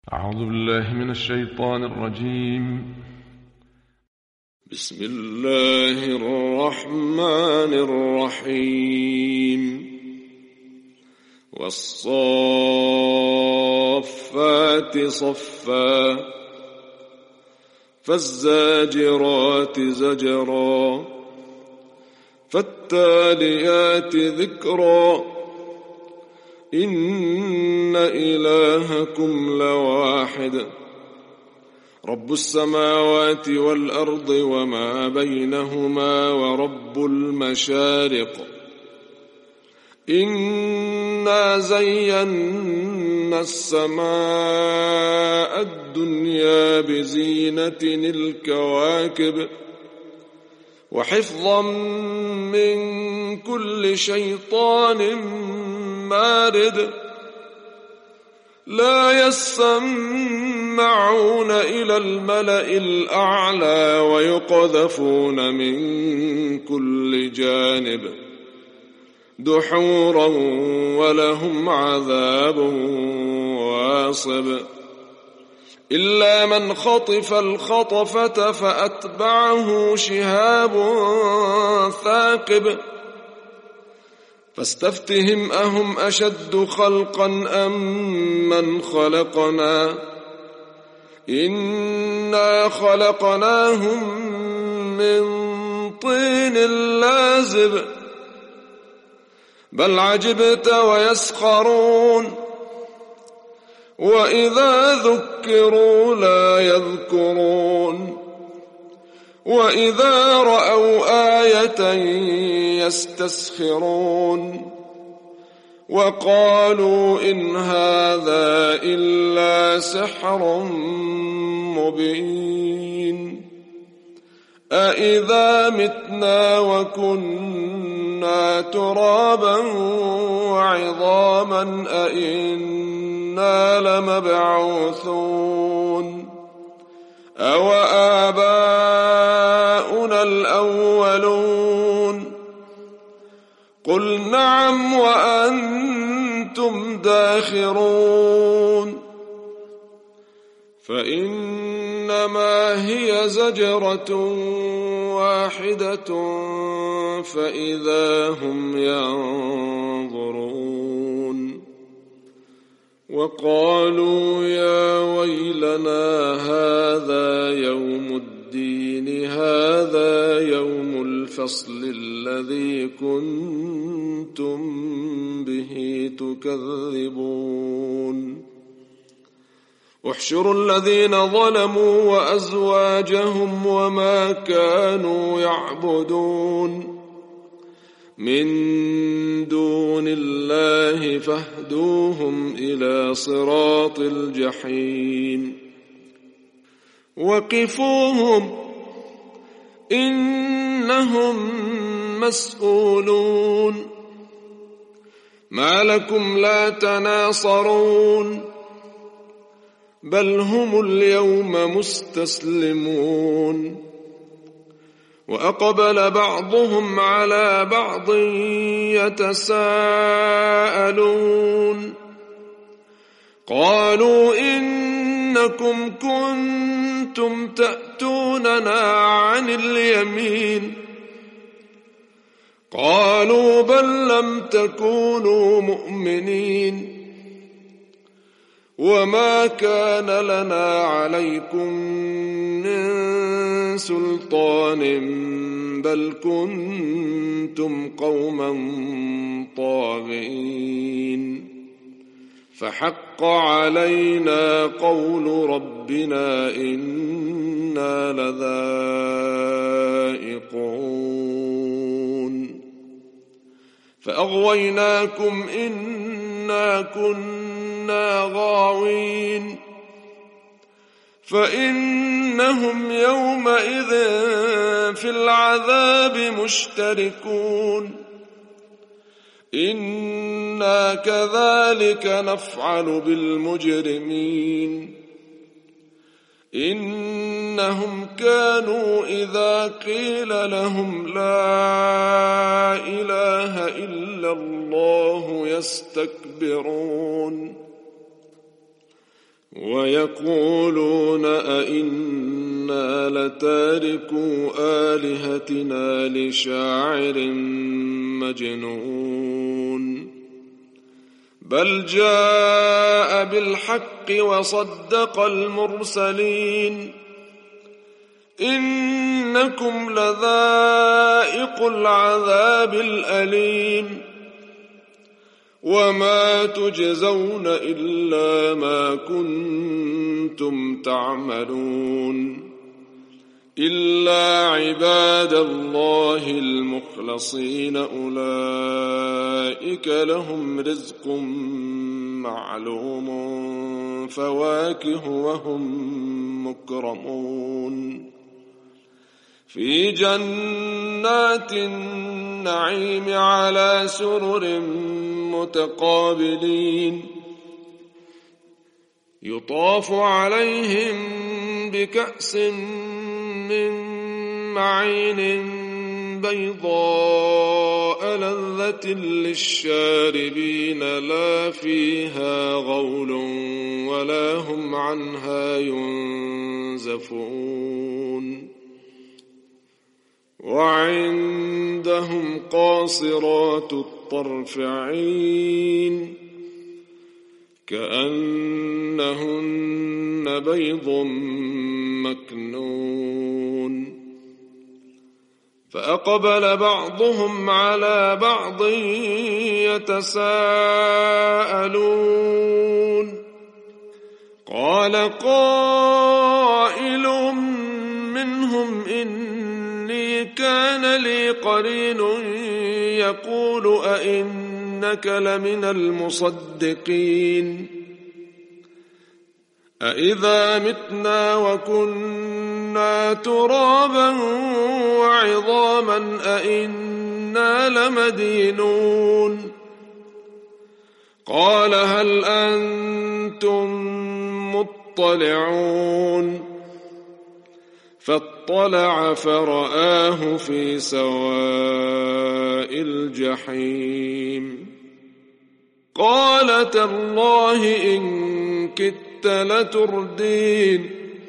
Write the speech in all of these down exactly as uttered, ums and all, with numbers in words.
أعوذ بالله من الشيطان الرجيم. بسم الله الرحمن الرحيم. والصافات صفا فالزاجرات زجرا فالتاليات ذكرا إن إلهكم لواحد رب السماوات والأرض وما بينهما ورب المشارق إنا زينا السماء الدنيا بزينة الكواكب وحفظا من كل شيطان مارد لا يسمعون إلى الملأ الأعلى ويقذفون من كل جانب دحورا ولهم عذاب واصب إلا من خطف الخطفة فأتبعه شهاب ثاقب فاستفتهم أهم أشد خلقا أم من خلقنا إنا خلقناهم من طين لازب بل عجبت ويسخرون وإذا ذكروا لا يذكرون وإذا رأوا آية يستسخرون وقالوا إن هذا إلا سحر مبين أإذا متنا وكنا ترابا وعظاما أإنا لمبعوثون أو آباؤنا الأولون قل نعم وأنتم داخرون فإنما هي زجرة واحدة فإذا هم ينظرون وقالوا يا ويلنا هذا يوم الدين هذا يوم الفصل الذي كنتم به تكذبون احشروا الذين ظلموا وأزواجهم وما كانوا يعبدون من دون الله فاهدوهم إلى صراط الجحيم وقفوهم إنهم مسؤولون ما لكم لا تناصرون بل هم اليوم مستسلمون وأقبل بعضهم على بعض يتساءلون قالوا إنكم كنتم تأتوننا عن اليمين قالوا بل لم تكونوا مؤمنين وما كان لنا عليكم من سلطان بل كنتم قوما طاغين فحق علينا قول ربنا إنا لذائقون فأغويناكم إنا كنا غاوين فإنهم يومئذ في العذاب مشتركون إنا كذلك نفعل بالمجرمين إنهم كانوا إذا قيل لهم لا إله إلا الله يستكبرون ويقولون أئنا لتاركو آلهتنا لشاعر مجنون بل جاء بالحق وصدق المرسلين إنكم لذائق العذاب الأليم وما تجزون إلا ما كنتم تعملون إلا عباد الله المخلصين أولئك لهم رزق معلوم فواكه وهم مكرمون في جنات النعيم على سرر متقابلين يطاف عليهم بكأس من معين بيضاء لذة للشاربين لا فيها غول ولا هم عنها ينزفون وعندهم قاصرات الطرف عين كأنهن بيض مكنون فأقبل بعضهم على بعض يتساءلون قال قائل منهم إني كان لي قرين يقول أئنك لمن المصدقين أإذا متنا وكنا ترابا وعظاما أئنا لمدينون قال هل أنتم مطلعون فاطلع فرآه في سواء الجحيم قال تالله إن كدت لتردين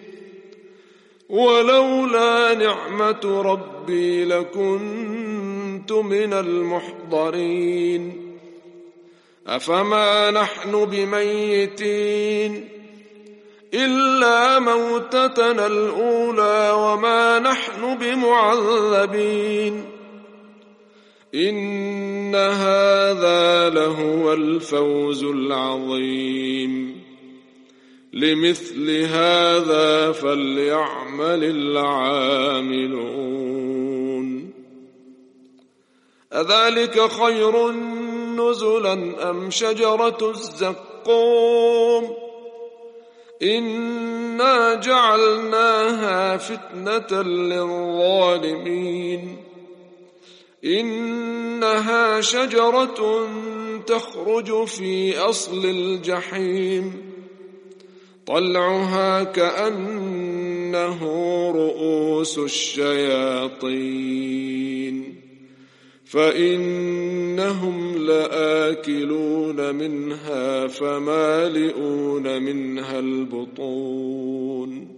ولولا نعمة ربي لكنت من المحضرين أفما نحن بميتين إلا موتتنا الأولى وما نحن بمعذبين إن هذا لهو الفوز العظيم لمثل هذا فليعمل العاملون أذلك خير نزلا أم شجرة الزقوم إنا جعلناها فتنة للظالمين إنها شجرة تخرج في أصل الجحيم طلعها كأنه رؤوس الشياطين فإنهم لآكلون منها فمالئون منها البطون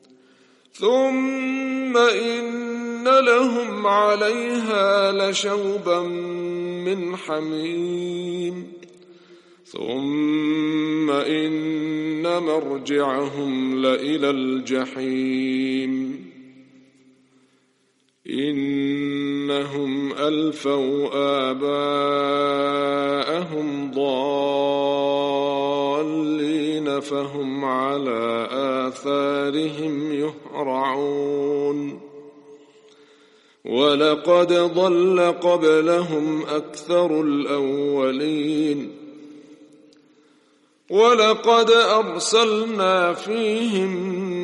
ثم إن لهم عليها لشوبا من حميم ثم إن مرجعهم لإلى الجحيم إنهم ألفوا آباءهم ضالين فهم على آثارهم يهرعون ولقد ضل قبلهم أكثر الأولين ولقد أرسلنا فيهم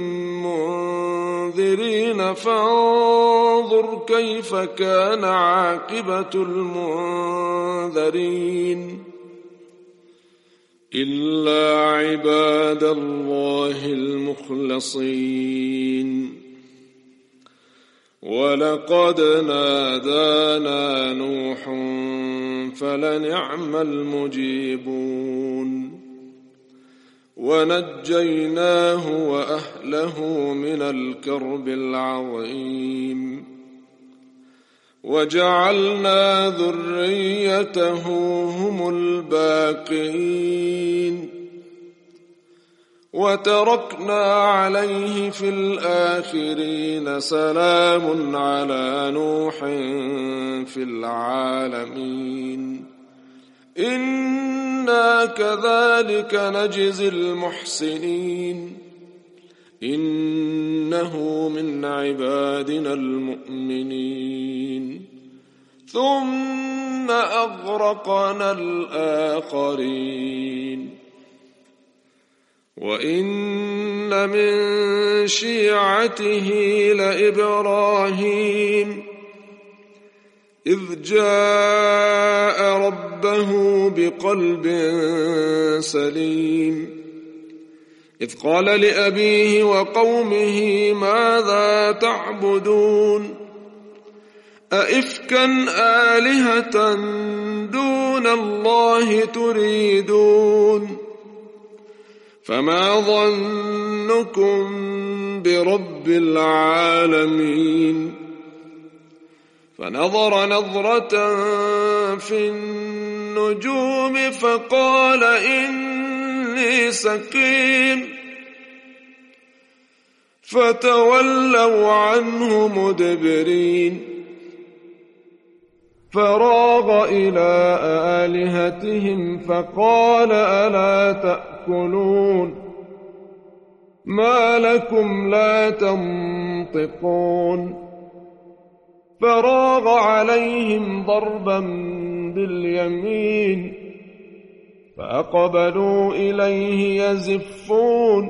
منذرين فانظر كيف كان عاقبة المنذرين إلا عباد الله المخلصين ولقد نادانا نوح فلنعم المجيبون ونجيناه وأهله من الكرب العظيم وجعلنا ذريته هم الباقين وتركنا عليه في الآخرين سلام على نوح في العالمين إنا كذلك نجزي المحسنين إنه من عبادنا المؤمنين ثم أغرقنا الآخرين وإن من شيعته لإبراهيم إذ جاء ربه بقلب سليم إذ قال لأبيه وقومه ماذا تعبدون أئفكا آلهة دون الله تريدون فما ظنكم برب العالمين فنظر نظرة في النجوم فقال إني سقيم فتولوا عنه مدبرين فراغ إلى آلهتهم فقال ألا تأكلون ما لكم لا تنطقون فراغ عليهم ضربا باليمين فأقبلوا إليه يزفون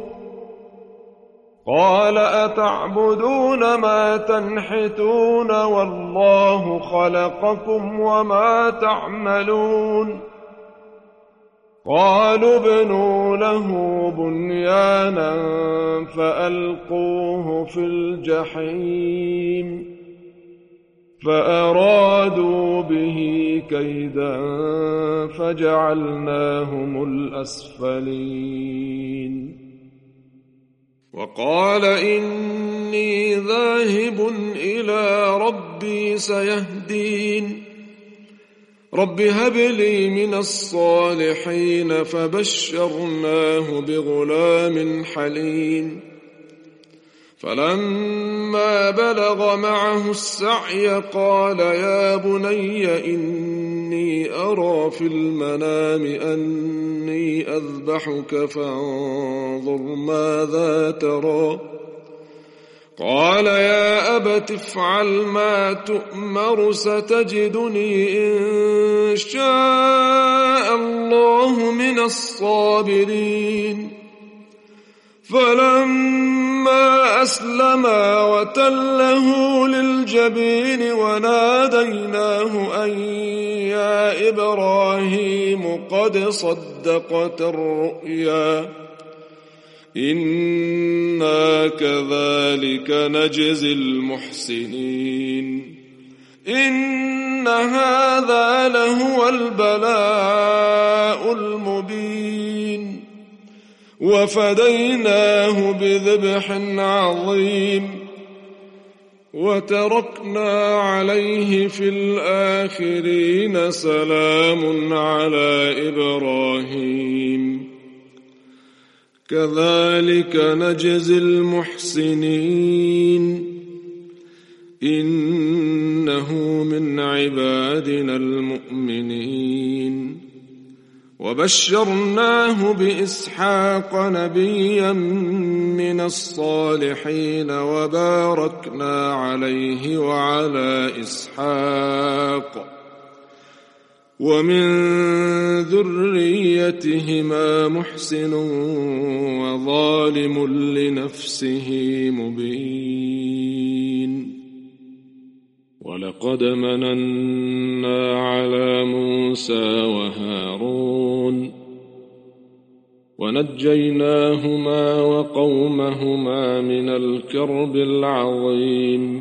قال أتعبدون ما تنحتون والله خلقكم وما تعملون قالوا ابنوا له بنيانا فألقوه في الجحيم فأرادوا به كيدا فجعلناهم الأسفلين وقال إني ذاهب إلى ربي سيهدين رب هب لي من الصالحين فبشرناه بغلام حليم فلما بلغ معه السعي قال يا بني إني أرى في المنام أني أذبحك فانظر ماذا ترى قال يا أبت افعل ما تؤمر ستجدني إن شاء الله من الصابرين فلما أسلما وتله للجبين وناديناه أن يا إبراهيم قد صدقت الرؤيا إنا كذلك نجزي المحسنين إن هذا لهو البلاء المبين وفديناه بذبح عظيم وتركنا عليه في الآخرين سلام على إبراهيم كذلك نجزي المحسنين إنه من عبادنا المؤمنين وبشرناه بإسحاق نبيا من الصالحين وباركنا عليه وعلى إسحاق ومن ذريتهما محسن وظالم لنفسه مبين ولقد مننا على موسى وهارون ونجيناهما وقومهما من الكرب العظيم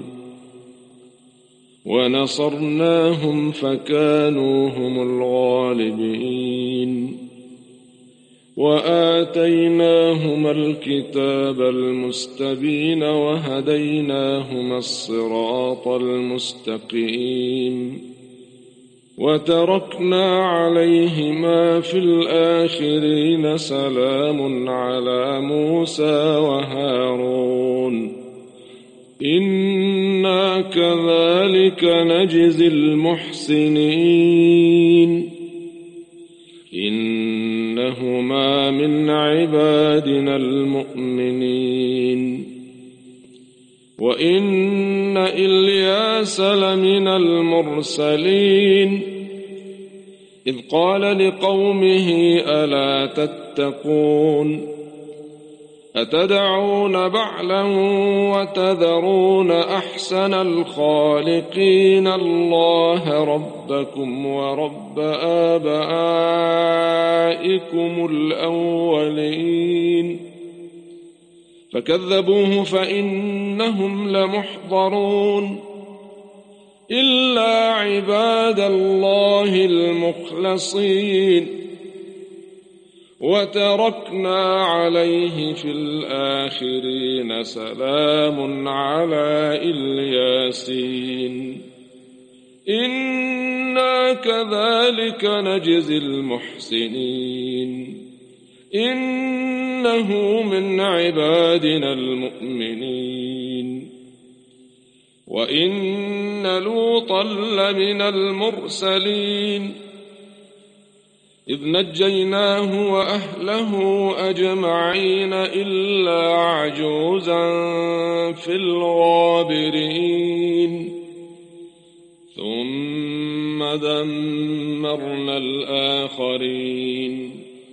ونصرناهم فكانوا هم الغالبين وآتيناهما الكتاب المستبين وهديناهما الصراط المستقيم وتركنا عليهما في الآخرين سلام على موسى وهارون إنا كذلك نجزي المحسنين إنهما من عبادنا المؤمنين وإن إلياس لمن المرسلين إذ قال لقومه ألا تتقون أتدعون بعلا وتذرون أحسن الخالقين الله ربكم ورب آبائكم الأولين فكذبوه فإنهم لمحضرون إلا عباد الله المخلصين وتركنا عليه في الآخرين سلام على الياسين إنا كذلك نجزي المحسنين إنه من عبادنا المؤمنين وإن لوطا لمن المرسلين إذ نجيناه وأهله أجمعين إلا عجوزا في الغابرين ثم دمرنا الآخرين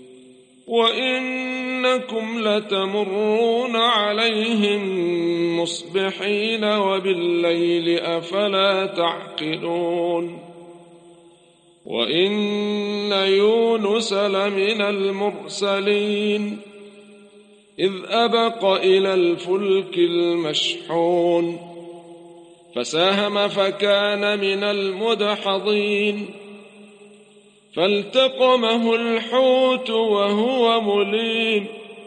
وإنكم لتمرون عليهم مصبحين وبالليل أفلا تعقلون وإن يونس لمن المرسلين إذ أبق إلى الفلك المشحون فساهم فكان من المدحضين فالتقمه الحوت وهو مليم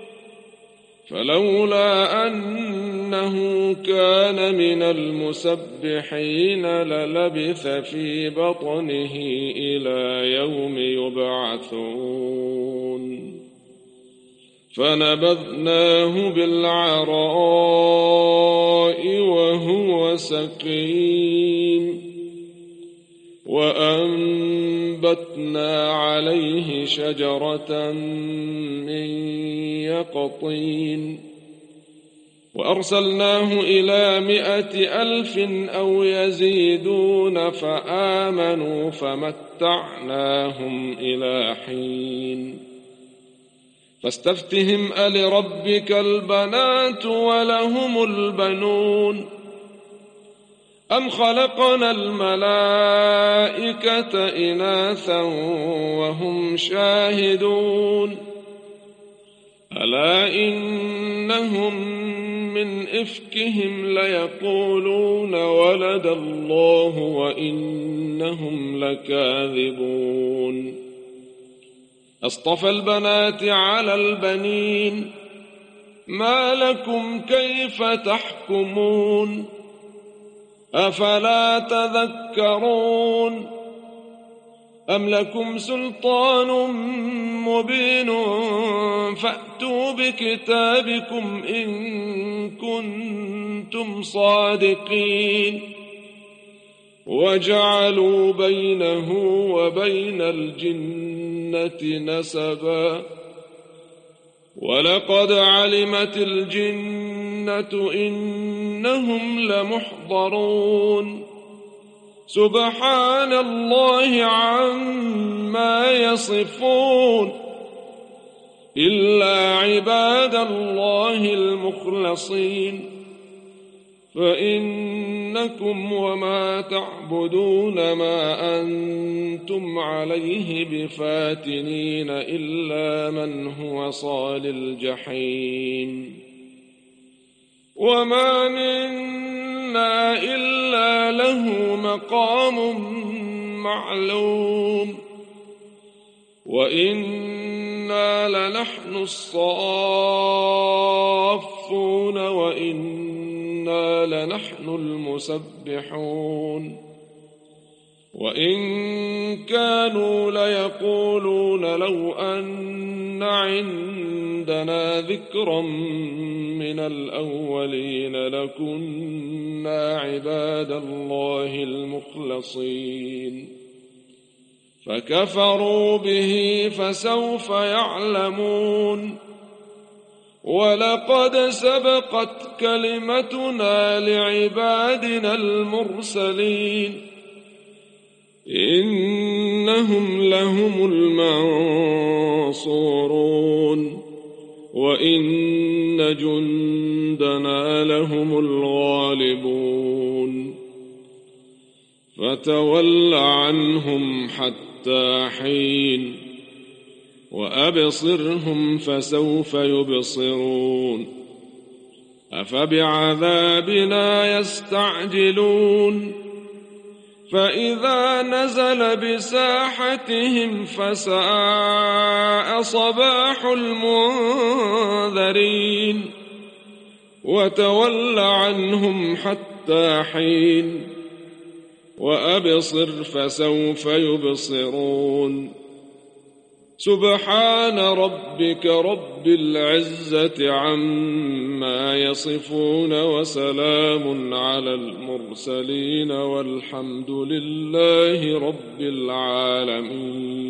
فلولا أنه كان من المسبحين للبث في بطنه إلى يوم يبعثون فنبذناه بالعراء وهو سقيم وأنبتنا عليه شجرة من يقطين وأرسلناه إلى مائة ألف أو يزيدون فآمنوا فمتعناهم إلى حين فاستفتهم ألربك البنات ولهم البنون أم خلقنا الملائكة إناثا وهم شاهدون ألا إنهم من إفكهم ليقولون ولد الله وإنهم لكاذبون أصطفى البنات على البنين ما لكم كيف تحكمون أفلا تذكرون أم لكم سلطان مبين فأتوا بكتابكم إن كنتم صادقين وجعلوا بينه وبين الجنة نسبا ولقد علمت الجنة إنهم لمحضرون سبحان الله عما يصفون إلا عباد الله المخلصين فإنكم وما تعبدون ما أنتم عليه بفاتنين إلا من هو صال الجحيم وما منا إلا له مقام معلوم وإنه وإنا لنحن الصافون وإنا لنحن المسبحون وإن كانوا ليقولون لو أن عندنا ذكرا من الأولين لكنا عباد الله المخلصين فكفروا به فسوف يعلمون ولقد سبقت كلمتنا لعبادنا المرسلين إنهم لهم المنصورون وإن جندنا لهم الغالبون فتول عنهم حتى حين وأبصرهم فسوف يبصرون أفبعذابنا يستعجلون فإذا نزل بساحتهم فساء صباح المنذرين وتول عنهم حتى حين وأبصر فسوف يبصرون سبحان ربك رب العزة عما يصفون وسلام على المرسلين والحمد لله رب العالمين.